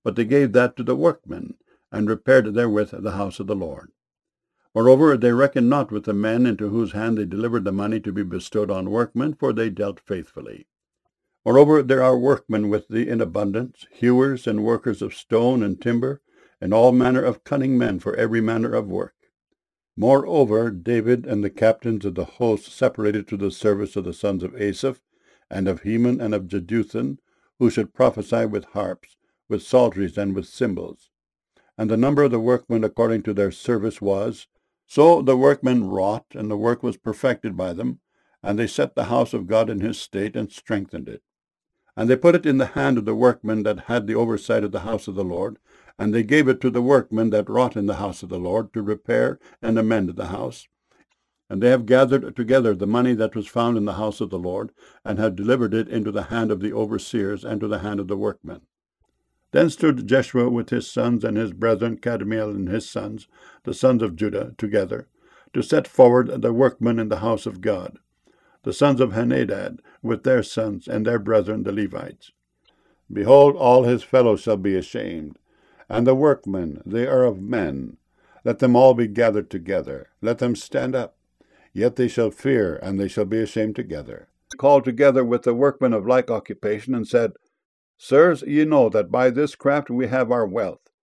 but they gave that to the workmen, and repaired therewith the house of the Lord. Moreover, they reckoned not with the men into whose hand they delivered the money to be bestowed on workmen, for they dealt faithfully. Moreover, there are workmen with thee in abundance, hewers and workers of stone and timber, and all manner of cunning men for every manner of work. Moreover, David and the captains of the host separated to the service of the sons of Asaph, and of Heman, and of Jeduthun, who should prophesy with harps, with psalteries, and with cymbals. And the number of the workmen according to their service was. So the workmen wrought, and the work was perfected by them, and they set the house of God in his state, and strengthened it. And they put it in the hand of the workmen that had the oversight of the house of the Lord, and they gave it to the workmen that wrought in the house of the Lord, to repair and amend the house. And they have gathered together the money that was found in the house of the Lord, and have delivered it into the hand of the overseers, and to the hand of the workmen. Then stood Jeshua with his sons and his brethren, Kadmiel and his sons, the sons of Judah, together, to set forward the workmen in the house of God, the sons of Henadad, with their sons and their brethren the Levites. Behold, all his fellows shall be ashamed, and the workmen, they are of men. Let them all be gathered together, let them stand up. Yet they shall fear, and they shall be ashamed together. Called together with the workmen of like occupation, and said, Sirs, ye know that by this craft we have our wealth.